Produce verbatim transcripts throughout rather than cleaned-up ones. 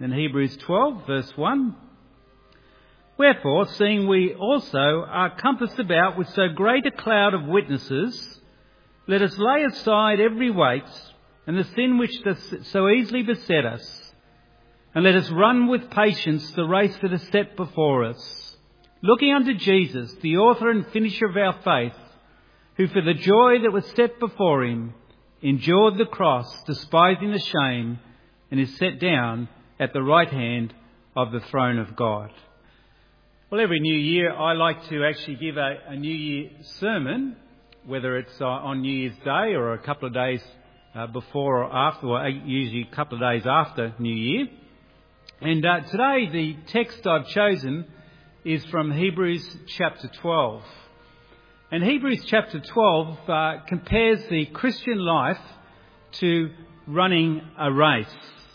in Hebrews twelve, verse one. Wherefore, seeing we also are compassed about with so great a cloud of witnesses, let us lay aside every weight and the sin which does so easily beset us, and let us run with patience the race that is set before us, looking unto Jesus, the author and finisher of our faith, who for the joy that was set before him endured the cross, despising the shame, and is set down at the right hand of the throne of God. Well, every New Year I like to actually give a, a New Year sermon, whether it's uh, on New Year's Day or a couple of days uh, before or after, or usually a couple of days after New Year. And uh, today the text I've chosen is from Hebrews chapter twelve. And Hebrews chapter twelve uh, compares the Christian life to running a race.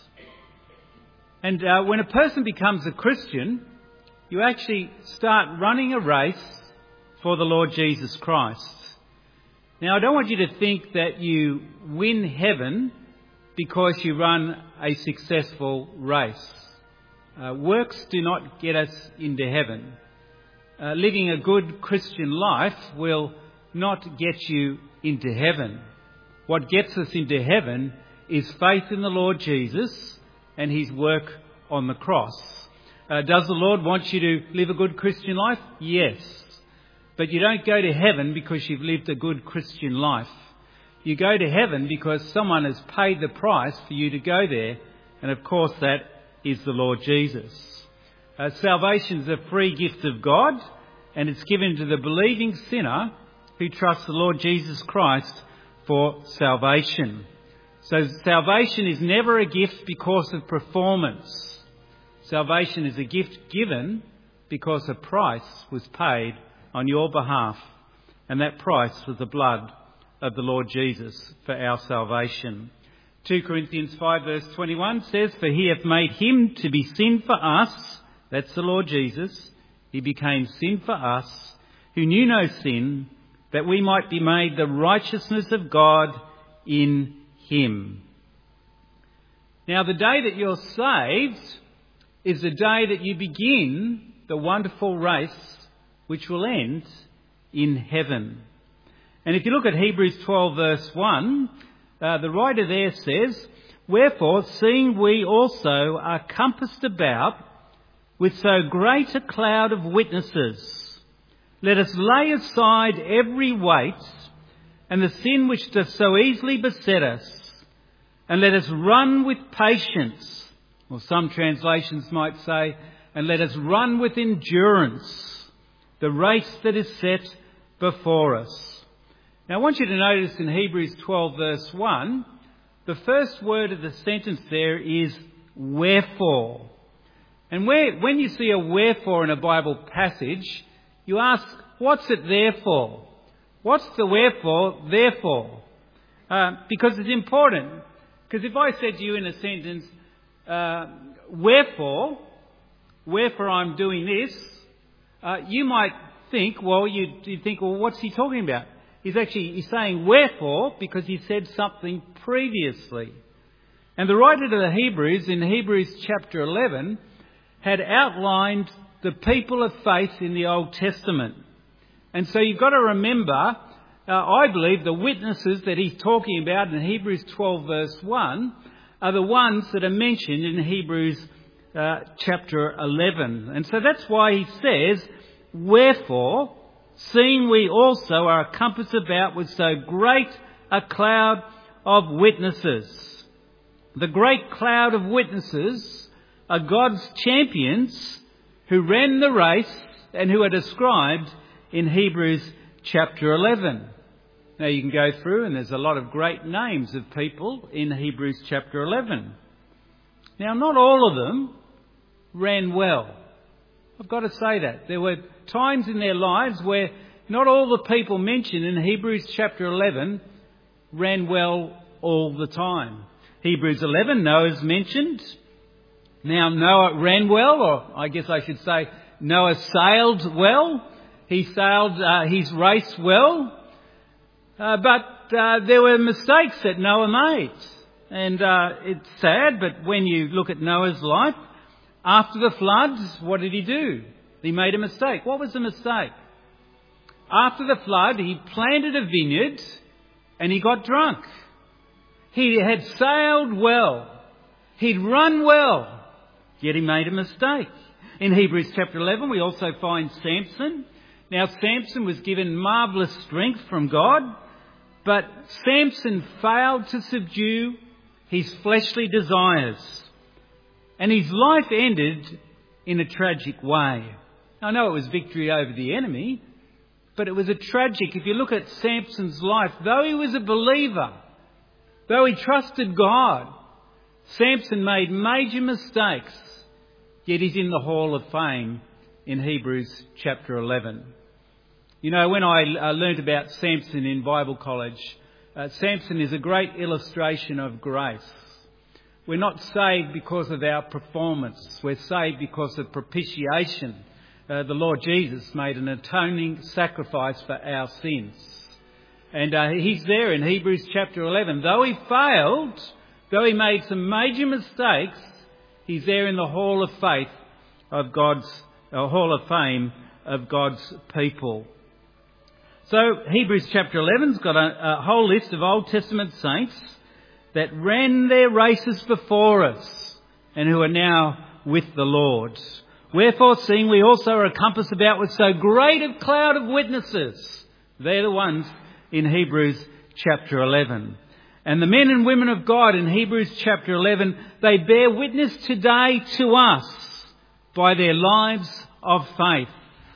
And uh, when a person becomes a Christian, you actually start running a race for the Lord Jesus Christ. Now, I don't want you to think that you win heaven because you run a successful race. Uh, works do not get us into heaven. Uh, living a good Christian life will not get you into heaven. What gets us into heaven is faith in the Lord Jesus and his work on the cross. Uh, does the Lord want you to live a good Christian life? Yes. But you don't go to heaven because you've lived a good Christian life. You go to heaven because someone has paid the price for you to go there. And of course that is the Lord Jesus. Uh, salvation is a free gift of God, and it's given to the believing sinner who trusts the Lord Jesus Christ for salvation. So salvation is never a gift because of performance. Salvation is a gift given because a price was paid on your behalf, and that price was the blood of the Lord Jesus for our salvation. two Corinthians five verse twenty-one says, For he hath made him to be sin for us, that's the Lord Jesus, he became sin for us, who knew no sin, that we might be made the righteousness of God in him. Now, the day that you're saved is the day that you begin the wonderful race which will end in heaven. And if you look at Hebrews twelve verse one, uh, the writer there says, Wherefore, seeing we also are compassed about with so great a cloud of witnesses, let us lay aside every weight and the sin which does so easily beset us, and let us run with patience. Or some translations might say, and let us run with endurance the race that is set before us. Now I want you to notice in Hebrews twelve verse one, the first word of the sentence there is wherefore. And where, when you see a wherefore in a Bible passage, you ask, what's it there for? What's the wherefore there for? Uh, because it's important. Because if I said to you in a sentence, Uh, wherefore, wherefore I'm doing this, uh, you might think, well, you you think, well, what's he talking about? He's actually he's saying wherefore because he said something previously. And the writer to the Hebrews in Hebrews chapter eleven had outlined the people of faith in the Old Testament. And so you've got to remember, uh, I believe the witnesses that he's talking about in Hebrews twelve verse one are the ones that are mentioned in Hebrews uh, chapter eleven. And so that's why he says, Wherefore, seeing we also are compassed about with so great a cloud of witnesses. The great cloud of witnesses are God's champions who ran the race and who are described in Hebrews chapter eleven. Now you can go through and there's a lot of great names of people in Hebrews chapter eleven. Now not all of them ran well. I've got to say that. There were times in their lives where not all the people mentioned in Hebrews chapter eleven ran well all the time. Hebrews eleven, Noah's mentioned. Now Noah ran well, or I guess I should say Noah sailed well. He sailed uh, his race well. Uh, but uh, there were mistakes that Noah made. And uh, it's sad, but when you look at Noah's life, after the floods, what did he do? He made a mistake. What was the mistake? After the flood, he planted a vineyard and he got drunk. He had sailed well. He'd run well. Yet he made a mistake. In Hebrews chapter eleven, we also find Samson. Now, Samson was given marvellous strength from God, but Samson failed to subdue his fleshly desires. And his life ended in a tragic way. I know it was victory over the enemy, but it was a tragic. If you look at Samson's life, though he was a believer, though he trusted God, Samson made major mistakes, yet he's in the Hall of Fame in Hebrews chapter eleven. You know, when I uh, learnt about Samson in Bible college, uh, Samson is a great illustration of grace. We're not saved because of our performance. We're saved because of propitiation. Uh, the Lord Jesus made an atoning sacrifice for our sins. And uh, he's there in Hebrews chapter eleven. Though he failed, though he made some major mistakes, he's there in the Hall of Faith of God's, uh, Hall of Fame of God's people. So Hebrews chapter eleven's got a, a whole list of Old Testament saints that ran their races before us and who are now with the Lord. Wherefore, seeing we also are encompassed about with so great a cloud of witnesses, they're the ones in Hebrews chapter eleven. And the men and women of God in Hebrews chapter eleven, they bear witness today to us by their lives of faith.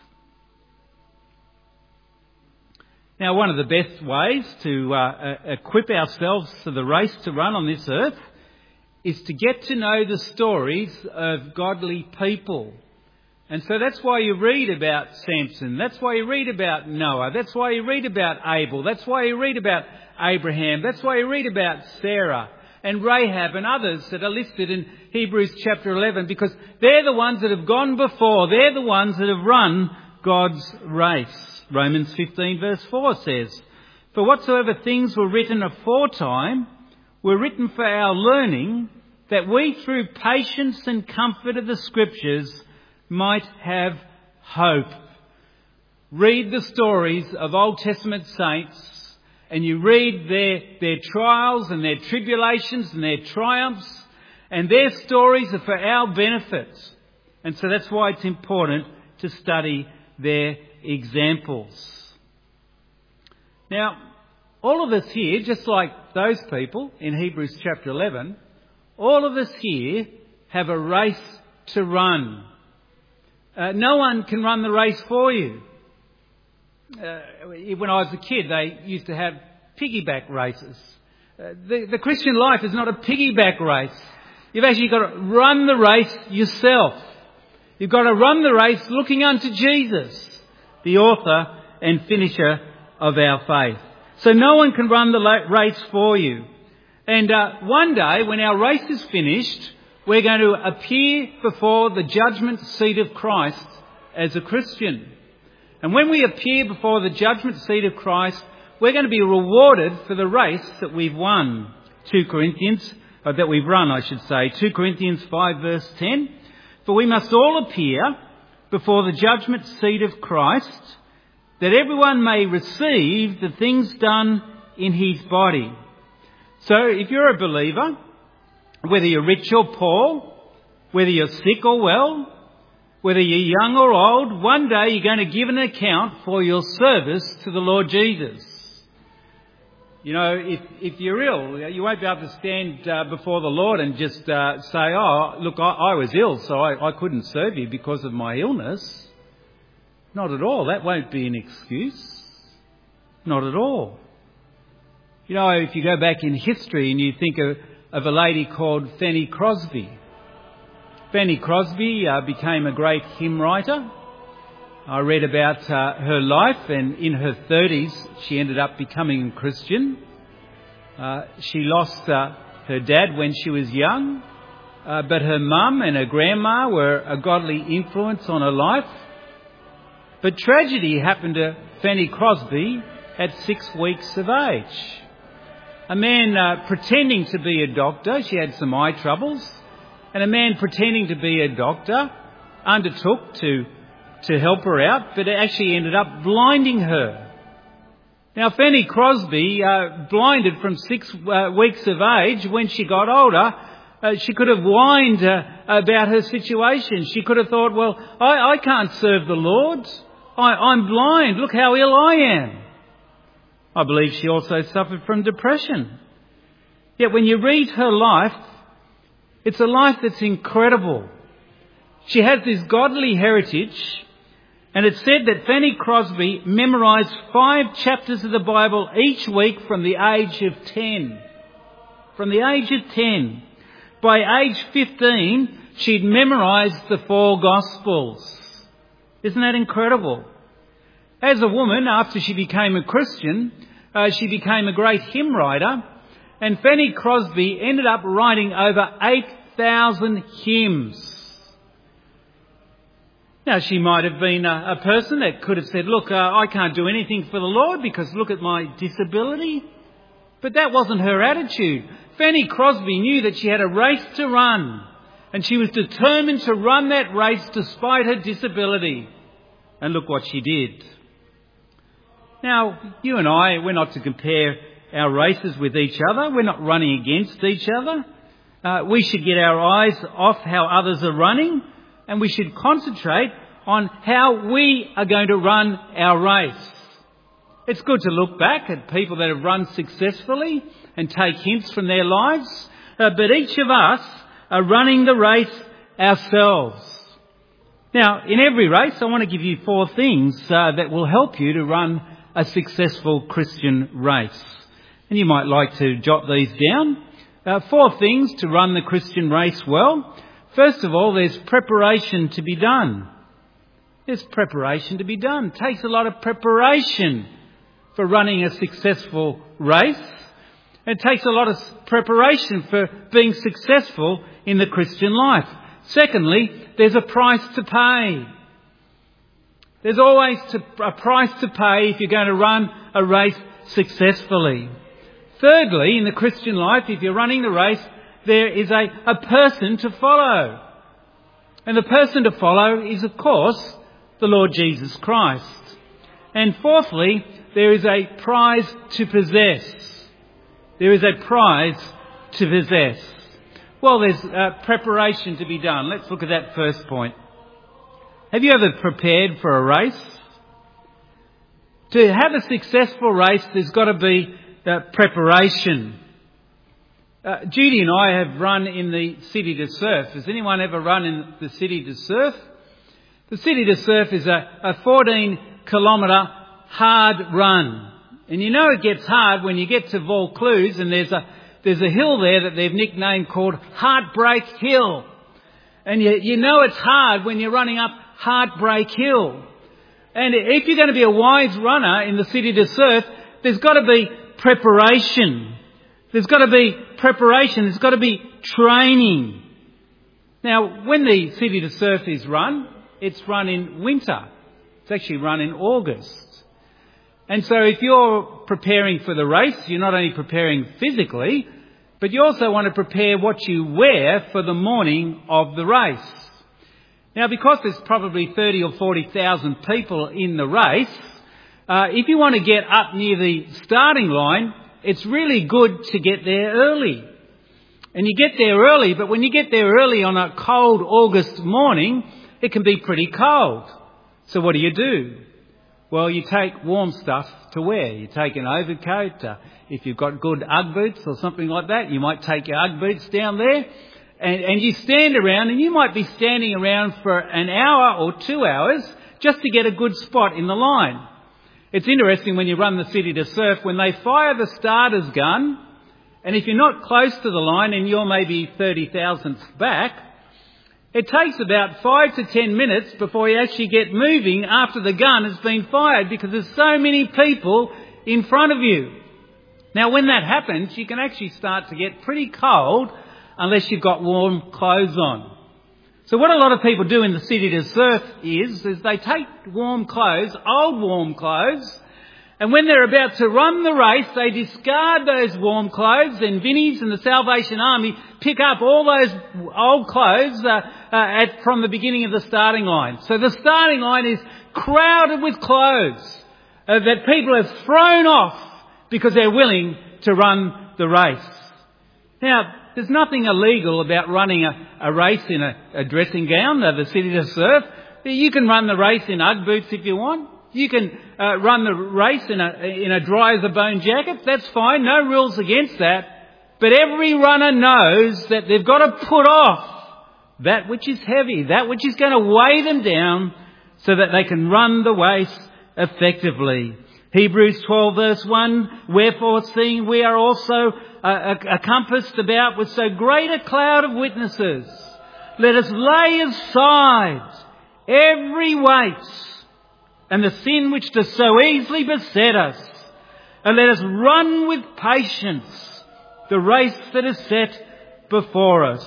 Now, one of the best ways to uh, equip ourselves for the race to run on this earth is to get to know the stories of godly people. And so that's why you read about Samson. That's why you read about Noah. That's why you read about Abel. That's why you read about Abraham. That's why you read about Sarah and Rahab and others that are listed in Hebrews chapter eleven, because they're the ones that have gone before. They're the ones that have run God's race. Romans fifteen verse four says, "For whatsoever things were written aforetime were written for our learning, that we through patience and comfort of the Scriptures might have hope." Read the stories of Old Testament saints and you read their, their trials and their tribulations and their triumphs, and their stories are for our benefit. And so that's why it's important to study their examples. Now, all of us here, just like those people in Hebrews chapter eleven, all of us here have a race to run. Uh, no one can run the race for you. Uh, when I was a kid, they used to have piggyback races. Uh, the, the Christian life is not a piggyback race. You've actually got to run the race yourself. You've got to run the race looking unto Jesus, the author and finisher of our faith. So no one can run the race for you. And uh, one day, when our race is finished, we're going to appear before the judgment seat of Christ as a Christian. And when we appear before the judgment seat of Christ, we're going to be rewarded for the race that we've won. two Corinthians, or that we've run, I should say. two Corinthians five verse ten. "For we must all appear before the judgment seat of Christ, that everyone may receive the things done in his body." So if you're a believer, whether you're rich or poor, whether you're sick or well, whether you're young or old, one day you're going to give an account for your service to the Lord Jesus. You know, if, if you're ill, you won't be able to stand uh, before the Lord and just uh, say, "Oh, look, I, I was ill, so I, I couldn't serve you because of my illness." Not at all. That won't be an excuse. Not at all. You know, if you go back in history and you think of, of a lady called Fanny Crosby. Fanny Crosby uh, became a great hymn writer. I read about uh, her life, and in her thirties she ended up becoming a Christian. Uh, she lost uh, her dad when she was young, uh, but her mum and her grandma were a godly influence on her life. But tragedy happened to Fanny Crosby at six weeks of age. a man uh, pretending to be a doctor. She had some eye troubles. And a man pretending to be a doctor undertook to, to help her out, but it actually ended up blinding her. Now, Fanny Crosby, uh, blinded from six uh, weeks of age, when she got older, uh, she could have whined uh, about her situation. She could have thought, well, I, I can't serve the Lord. I, I'm blind. Look how ill I am. I believe she also suffered from depression. Yet when you read her life, it's a life that's incredible. She has this godly heritage. And it's said that Fanny Crosby memorised five chapters of the Bible each week from the age of ten. From the age of ten. By age fifteen, she'd memorised the four Gospels. Isn't that incredible? As a woman, after she became a Christian, uh, she became a great hymn writer. And Fanny Crosby ended up writing over eight thousand hymns. Now, she might have been a, a person that could have said, look, uh, I can't do anything for the Lord because look at my disability. But that wasn't her attitude. Fanny Crosby knew that she had a race to run. And she was determined to run that race despite her disability. And look what she did. Now, you and I, we're not to compare our races with each other. We're not running against each other. Uh, we should get our eyes off how others are running. And we should concentrate on how we are going to run our race. It's good to look back at people that have run successfully and take hints from their lives. Uh, but each of us are running the race ourselves. Now, in every race, I want to give you four things uh, that will help you to run a successful Christian race. And you might like to jot these down. Uh, four things to run the Christian race well. First of all, there's preparation to be done. There's preparation to be done. It takes a lot of preparation for running a successful race. It takes a lot of preparation for being successful in the Christian life. Secondly, there's a price to pay. There's always to, a price to pay if you're going to run a race successfully. Thirdly, in the Christian life, if you're running the race, there is a, a person to follow. And the person to follow is, of course, the Lord Jesus Christ. And fourthly, there is a prize to possess. There is a prize to possess. Well, there's uh, preparation to be done. Let's look at that first point. Have you ever prepared for a race? To have a successful race, there's got to be uh, preparation. Uh, Judy and I have run in the City to Surf. Has anyone ever run in the City to Surf? The City to Surf is a, a fourteen kilometre hard run. And you know it gets hard when you get to Vaucluse and there's a there's a hill there that they've nicknamed called Heartbreak Hill. And you, you know it's hard when you're running up Heartbreak Hill. And if you're going to be a wise runner in the City to Surf, there's got to be preparation. There's got to be preparation. There's got to be training. Now, when the City to Surf is run, it's run in winter. It's actually run in August. And so if you're preparing for the race, you're not only preparing physically, but you also want to prepare what you wear for the morning of the race. Now, because there's probably thirty or forty thousand people in the race, uh, if you want to get up near the starting line, it's really good to get there early. And you get there early, but when you get there early on a cold August morning, it can be pretty cold. So what do you do? Well, you take warm stuff to wear. You take an overcoat. Uh, if you've got good Ugg boots or something like that, you might take your Ugg boots down there. And, and you stand around, and you might be standing around for an hour or two hours just to get a good spot in the line. It's interesting when you run the City to Surf, when they fire the starter's gun, and if you're not close to the line and you're maybe thirty thousandths back, it takes about five to ten minutes before you actually get moving after the gun has been fired because there's so many people in front of you. Now, when that happens, you can actually start to get pretty cold unless you've got warm clothes on. So what a lot of people do in the City to Surf is, is they take warm clothes, old warm clothes, And when they're about to run the race, they discard those warm clothes, and Vinnies and the Salvation Army pick up all those old clothes uh, uh, at, from the beginning of the starting line. So the starting line is crowded with clothes uh, that people have thrown off because they're willing to run the race. Now, there's nothing illegal about running a, a race in a, a dressing gown, uh, the City to Surf. You can run the race in Ugg boots if you want. You can uh, run the race in a in a dry as a bone jacket. That's fine. No rules against that. But every runner knows that they've got to put off that which is heavy, that which is going to weigh them down, so that they can run the race effectively. Hebrews twelve verse one, wherefore seeing we are also uh, encompassed about with so great a cloud of witnesses, let us lay aside every weight and the sin which does so easily beset us, and let us run with patience the race that is set before us.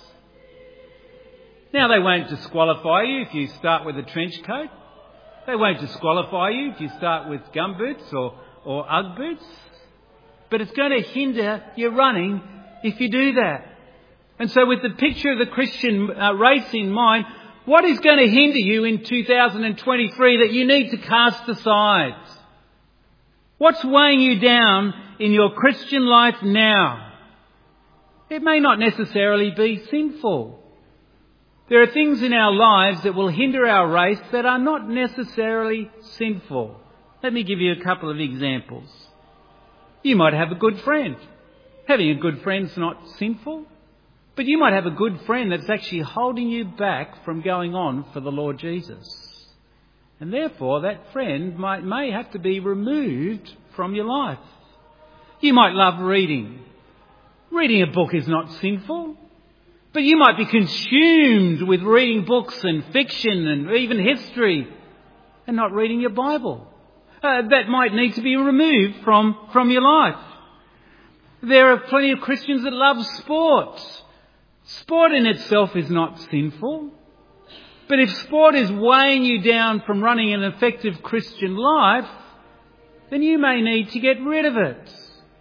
Now, they won't disqualify you if you start with a trench coat. They won't disqualify you if you start with gumboots or, or Ugg boots. But it's going to hinder your running if you do that. And so with the picture of the Christian uh, race in mind, what is going to hinder you in two thousand twenty-three that you need to cast aside? What's weighing you down in your Christian life now? It may not necessarily be sinful. There are things in our lives that will hinder our race that are not necessarily sinful. Let me give you a couple of examples. You might have a good friend. Having a good friend's not sinful. But you might have a good friend that's actually holding you back from going on for the Lord Jesus. And therefore, that friend might, may have to be removed from your life. You might love reading. Reading a book is not sinful. But you might be consumed with reading books and fiction and even history and not reading your Bible. Uh, that might need to be removed from, from your life. There are plenty of Christians that love sport. Sport in itself is not sinful. But if sport is weighing you down from running an effective Christian life, then you may need to get rid of it.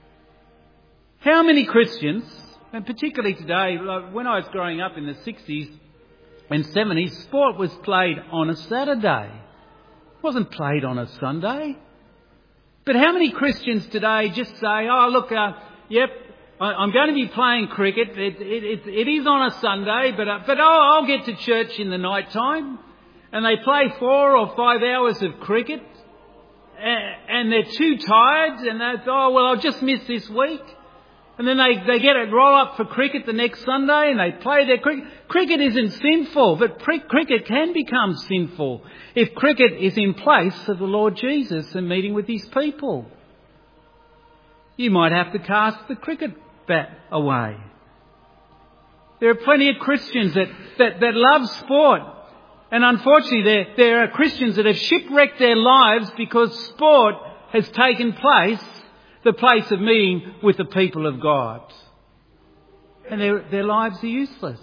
How many Christians, and particularly today, like when I was growing up in the sixties and seventies, sport was played on a Saturday. It wasn't played on a Sunday. But how many Christians today just say, oh, look, uh, yep, I'm going to be playing cricket. It, it, it, it is on a Sunday, but uh, but oh, I'll get to church in the night time. And they play four or five hours of cricket, and they're too tired, and they oh, well, I'll just miss this week. And then they, they get it roll up for cricket the next Sunday, and they play their cricket. Cricket isn't sinful, but pre- cricket can become sinful if cricket is in place of the Lord Jesus and meeting with his people. You might have to cast the cricket bat away. There are plenty of Christians that, that, that love sport. And unfortunately, there, there are Christians that have shipwrecked their lives because sport has taken place, the place of meeting with the people of God. And their, their lives are useless.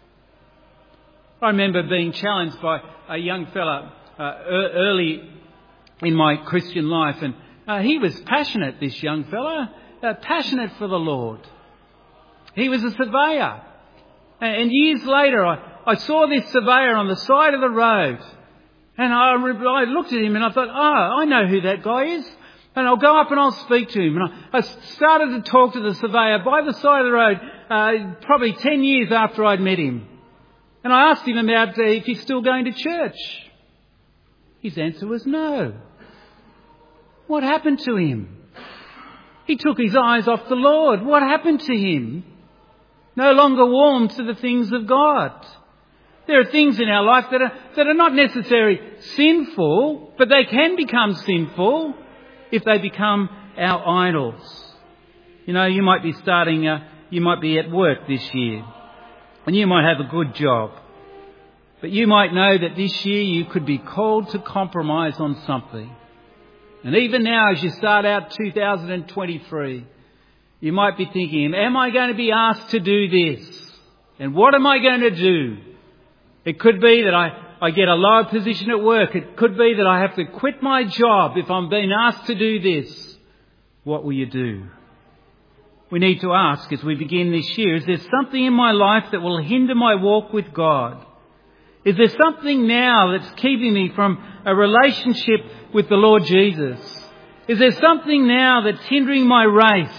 I remember being challenged by a young fella uh, early in my Christian life, and uh, he was passionate, this young fella, uh, passionate for the Lord. He was a surveyor. And years later, I, I saw this surveyor on the side of the road. And I, I looked at him and I thought, oh, I know who that guy is. And I'll go up and I'll speak to him. And I, I started to talk to the surveyor by the side of the road, uh, probably ten years after I'd met him. And I asked him about uh, if he's still going to church. His answer was no. What happened to him? He took his eyes off the Lord. What happened to him? No longer warm to the things of God. There are things in our life that are, that are not necessarily sinful, but they can become sinful if they become our idols. You know, you might be starting, uh, you might be at work this year, and you might have a good job. But you might know that this year you could be called to compromise on something. And even now, as you start out two thousand twenty-three, you might be thinking, am I going to be asked to do this? And what am I going to do? It could be that I, I get a lower position at work. It could be that I have to quit my job if I'm being asked to do this. What will you do? We need to ask as we begin this year, is there something in my life that will hinder my walk with God? Is there something now that's keeping me from a relationship with the Lord Jesus? Is there something now that's hindering my race?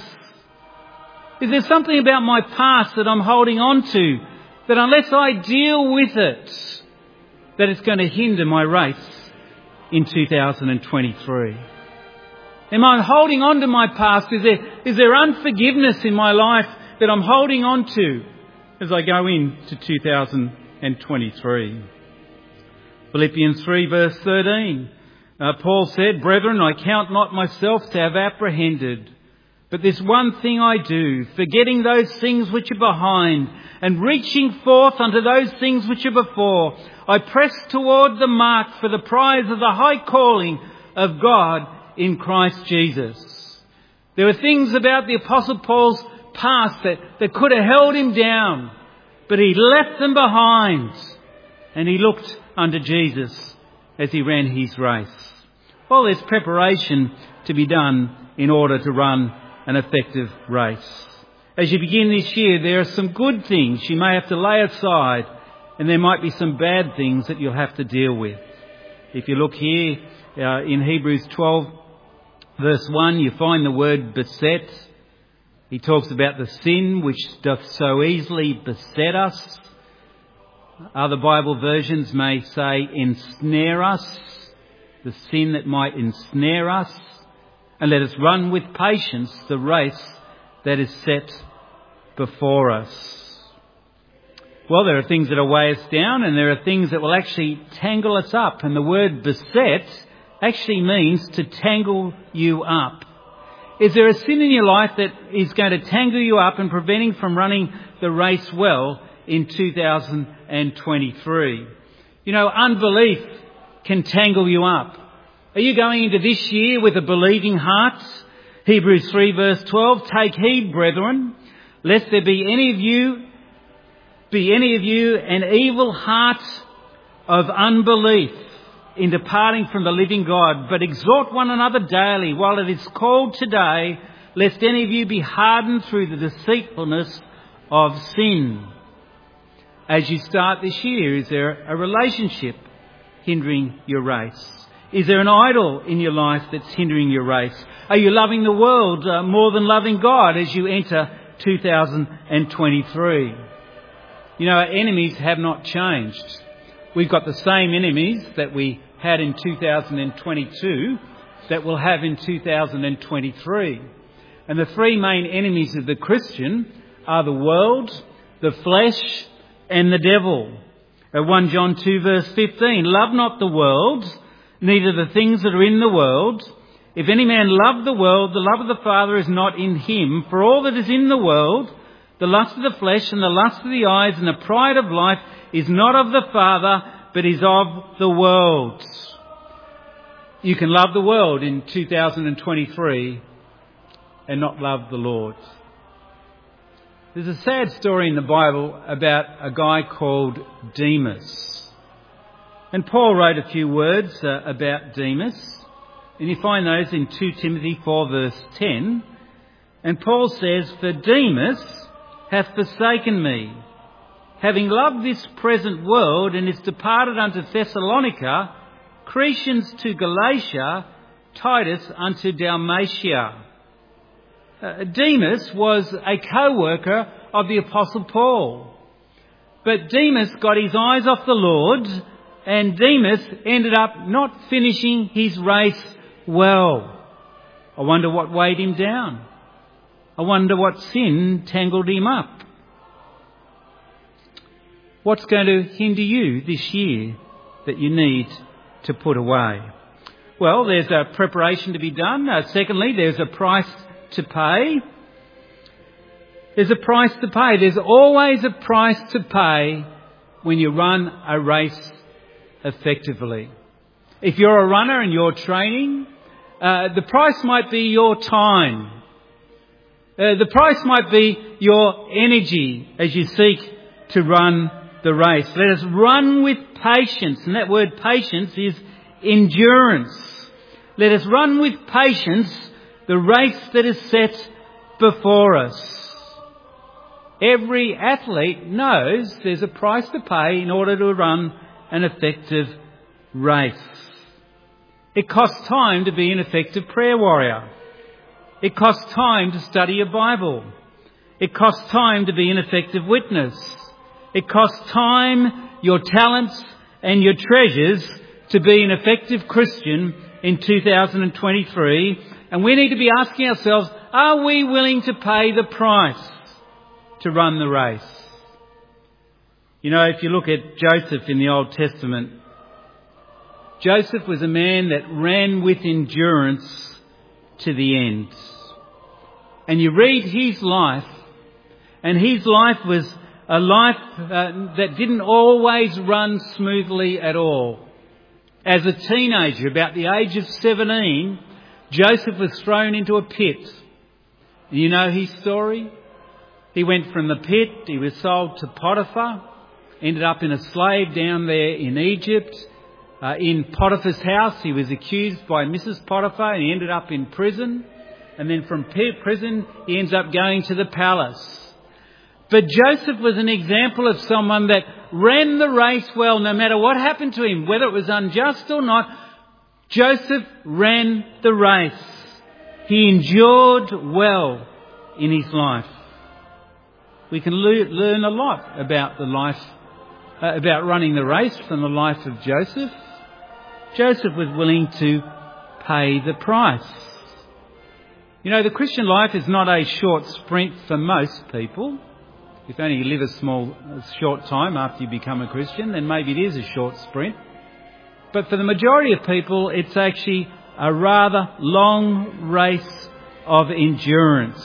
Is there something about my past that I'm holding on to that unless I deal with it, that it's going to hinder my race in two thousand twenty-three? Am I holding on to my past? Is there, is there unforgiveness in my life that I'm holding on to as I go into two thousand twenty-three? Philippians three verse thirteen. Uh, Paul said, "Brethren, I count not myself to have apprehended, but this one thing I do, forgetting those things which are behind and reaching forth unto those things which are before, I press toward the mark for the prize of the high calling of God in Christ Jesus." There were things about the Apostle Paul's past that, that could have held him down, but he left them behind and he looked unto Jesus as he ran his race. Well, there's preparation to be done in order to run an effective race. As you begin this year, there are some good things you may have to lay aside, and there might be some bad things that you'll have to deal with. If you look here uh, in Hebrews twelve verse one, you find the word beset. He talks about the sin which doth so easily beset us. Other Bible versions may say ensnare us, the sin that might ensnare us. And let us run with patience the race that is set before us. Well, there are things that will weigh us down, and there are things that will actually tangle us up. And the word beset actually means to tangle you up. Is there a sin in your life that is going to tangle you up and preventing from running the race well in two thousand twenty-three? You know, unbelief can tangle you up. Are you going into this year with a believing heart? Hebrews three verse twelve, "Take heed, brethren, lest there be any of you, be any of you an evil heart of unbelief in departing from the living God, but exhort one another daily while it is called today, lest any of you be hardened through the deceitfulness of sin." As you start this year, is there a relationship hindering your race? Is there an idol in your life that's hindering your race? Are you loving the world uh, more than loving God as you enter two thousand twenty-three? You know, our enemies have not changed. We've got the same enemies that we had in two thousand twenty-two that we'll have in two thousand twenty-three. And the three main enemies of the Christian are the world, the flesh, and the devil. Uh, First John two verse fifteen, "Love not the world, neither the things that are in the world. If any man love the world, the love of the Father is not in him. For all that is in the world, the lust of the flesh and the lust of the eyes and the pride of life, is not of the Father, but is of the world." You can love the world in two thousand twenty-three and not love the Lord. There's a sad story in the Bible about a guy called Demas. And Paul wrote a few words uh, about Demas, and you find those in Second Timothy four verse ten. And Paul says, "For Demas hath forsaken me, having loved this present world, and is departed unto Thessalonica, Crescens to Galatia, Titus unto Dalmatia." Uh, Demas was a co-worker of the Apostle Paul. But Demas got his eyes off the Lord, and Demas ended up not finishing his race well. I wonder what weighed him down. I wonder what sin tangled him up. What's going to hinder you this year that you need to put away? Well, there's a preparation to be done. Uh, secondly, there's a price to pay. There's a price to pay. There's always a price to pay when you run a race effectively. If you're a runner and you're training, uh, the price might be your time. Uh, the price might be your energy as you seek to run the race. Let us run with patience. And that word patience is endurance. Let us run with patience the race that is set before us. Every athlete knows there's a price to pay in order to run an effective race. It costs time to be an effective prayer warrior. It costs time to study a Bible. It costs time to be an effective witness. It costs time, your talents and your treasures to be an effective Christian in two thousand twenty-three. And we need to be asking ourselves, are we willing to pay the price to run the race? You know, if you look at Joseph in the Old Testament, Joseph was a man that ran with endurance to the end. And you read his life, and his life was a life uh, that didn't always run smoothly at all. As a teenager, about the age of seventeen, Joseph was thrown into a pit. You know his story? He went from the pit, he was sold to Potiphar, ended up in a slave down there in Egypt. Uh, in Potiphar's house, he was accused by Missus Potiphar and he ended up in prison. And then from prison, he ends up going to the palace. But Joseph was an example of someone that ran the race well, no matter what happened to him, whether it was unjust or not. Joseph ran the race. He endured well in his life. We can le- learn a lot about the life, uh, about running the race from the life of Joseph. Joseph was willing to pay the price. You know, the Christian life is not a short sprint for most people. If only you live a small, a short time after you become a Christian, then maybe it is a short sprint. But for the majority of people, it's actually a rather long race of endurance.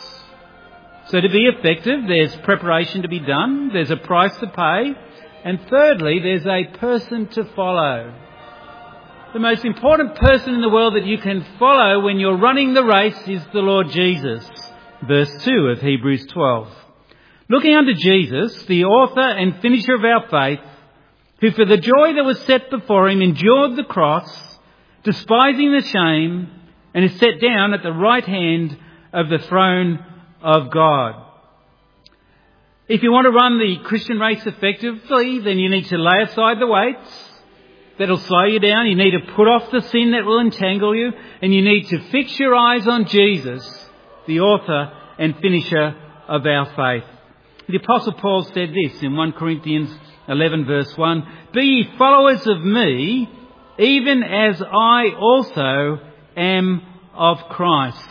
So to be effective, there's preparation to be done, there's a price to pay, and thirdly, there's a person to follow. The most important person in the world that you can follow when you're running the race is the Lord Jesus. Verse two of Hebrews twelve. Looking unto Jesus, the author and finisher of our faith, who for the joy that was set before him endured the cross, despising the shame, and is set down at the right hand of the throne of God. If you want to run the Christian race effectively, then you need to lay aside the weights that'll slow you down. You need to put off the sin that will entangle you, and you need to fix your eyes on Jesus, the author and finisher of our faith. The Apostle Paul said this in First Corinthians eleven verse one, "Be ye followers of me, even as I also am of Christ."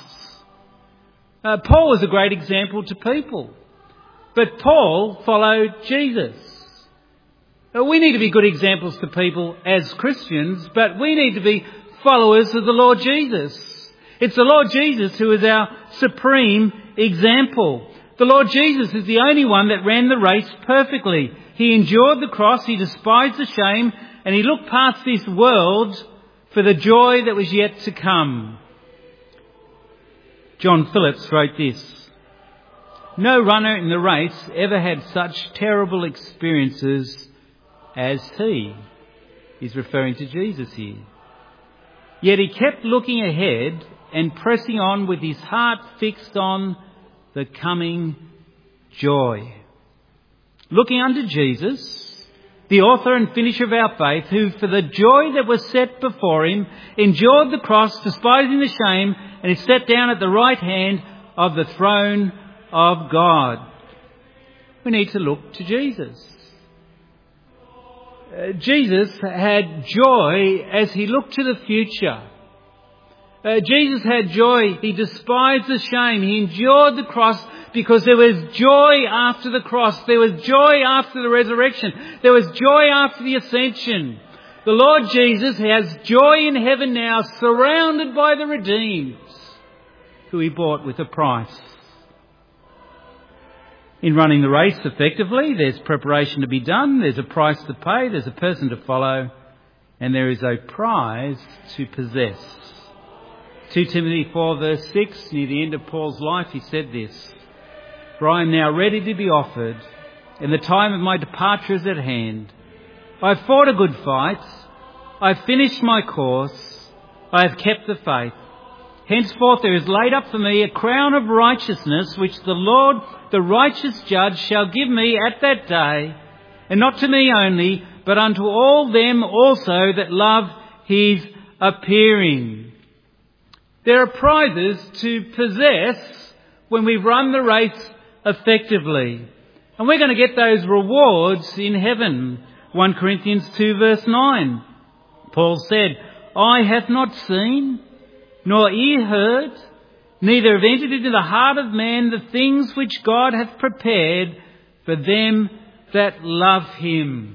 Uh, Paul was a great example to people, but Paul followed Jesus. Uh, we need to be good examples to people as Christians, but we need to be followers of the Lord Jesus. It's the Lord Jesus who is our supreme example. The Lord Jesus is the only one that ran the race perfectly. He endured the cross, he despised the shame, and he looked past this world for the joy that was yet to come. John Phillips wrote this: "No runner in the race ever had such terrible experiences as he." He's referring to Jesus here. "Yet he kept looking ahead and pressing on with his heart fixed on the coming joy. Looking unto Jesus, the author and finisher of our faith, who for the joy that was set before him endured the cross, despising the shame, and is set down at the right hand of the throne of God." We need to look to Jesus. Uh, Jesus had joy as he looked to the future. Uh, Jesus had joy. He despised the shame. He endured the cross because there was joy after the cross. There was joy after the resurrection. There was joy after the ascension. The Lord Jesus has joy in heaven now, surrounded by the redeemed, who he bought with a price. In running the race effectively, there's preparation to be done, there's a price to pay, there's a person to follow, and there is a prize to possess. Second Timothy four verse six, near the end of Paul's life, he said this: "For I am now ready to be offered, and the time of my departure is at hand. I have fought a good fight. I have finished my course. I have kept the faith. Henceforth there is laid up for me a crown of righteousness, which the Lord, the righteous judge, shall give me at that day, and not to me only, but unto all them also that love his appearing. There are prizes to possess when we run the race effectively. And we're going to get those rewards in heaven. First Corinthians two verse nine. Paul said, "Eye hath not seen, nor ear heard, neither have entered into the heart of man the things which God hath prepared for them that love him."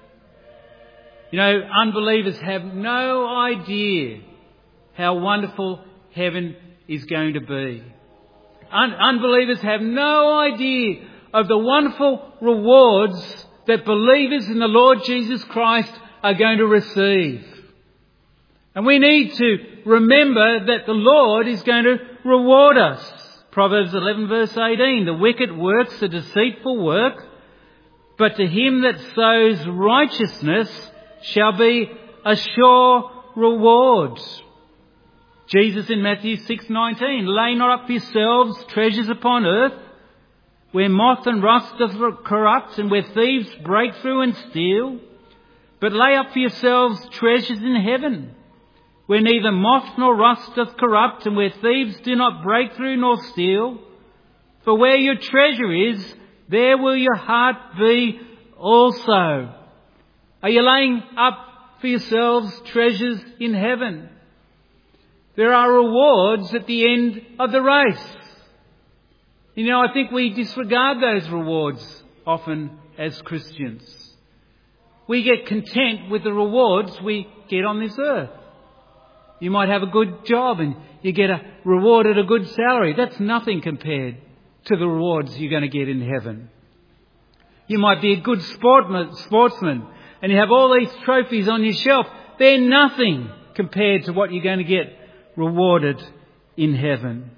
You know, unbelievers have no idea how wonderful heaven is going to be. Un- unbelievers have no idea of the wonderful rewards that believers in the Lord Jesus Christ are going to receive. And we need to remember that the Lord is going to reward us. Proverbs eleven verse eighteen, "The wicked works a deceitful work, but to him that sows righteousness shall be a sure reward." Jesus in Matthew six nineteen, "Lay not up for yourselves treasures upon earth, where moth and rust doth corrupt, and where thieves break through and steal. But lay up for yourselves treasures in heaven, where neither moth nor rust doth corrupt, and where thieves do not break through nor steal. For where your treasure is, there will your heart be also." Are you laying up for yourselves treasures in heaven? There are rewards at the end of the race. You know, I think we disregard those rewards often as Christians. We get content with the rewards we get on this earth. You might have a good job and you get a reward at a good salary. That's nothing compared to the rewards you're going to get in heaven. You might be a good sportman, sportsman and you have all these trophies on your shelf. They're nothing compared to what you're going to get rewarded in heaven.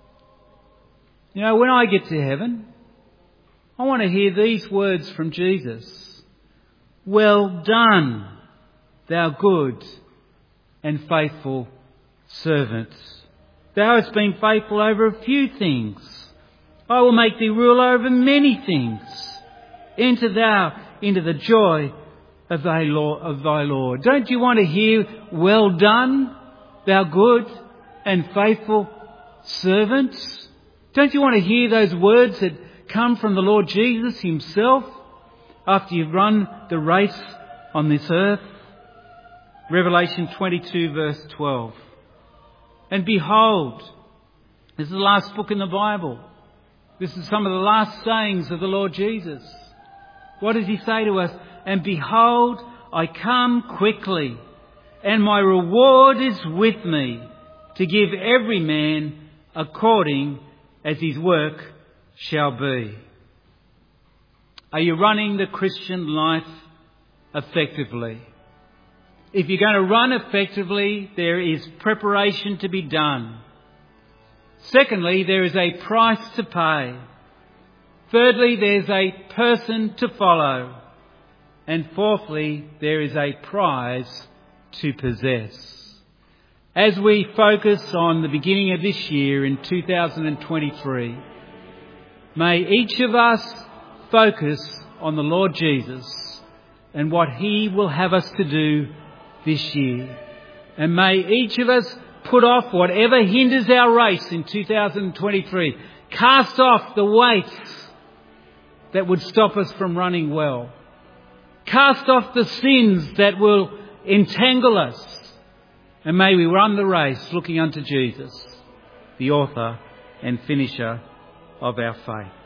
You know, when I get to heaven, I want to hear these words from Jesus. "Well done, thou good and faithful servant. Thou hast been faithful over a few things. I will make thee ruler over many things. Enter thou into the joy of thy Lord, of thy Lord." Don't you want to hear, "Well done, thou good and faithful servant"? Don't you want to hear those words that come from the Lord Jesus himself after you've run the race on this earth? Revelation twenty-two verse twelve. "And behold," this is the last book in the Bible. This is some of the last sayings of the Lord Jesus. What does he say to us? "And behold, I come quickly, and my reward is with me, to give every man according as his work shall be." Are you running the Christian life effectively? If you're going to run effectively, there is preparation to be done. Secondly, there is a price to pay. Thirdly, there's a person to follow. And fourthly, there is a prize to possess. As we focus on the beginning of this year in two thousand twenty-three, may each of us focus on the Lord Jesus and what he will have us to do this year. And may each of us put off whatever hinders our race in two thousand twenty-three. Cast off the weights that would stop us from running well. Cast off the sins that will entangle us. And may we run the race looking unto Jesus, the author and finisher of our faith.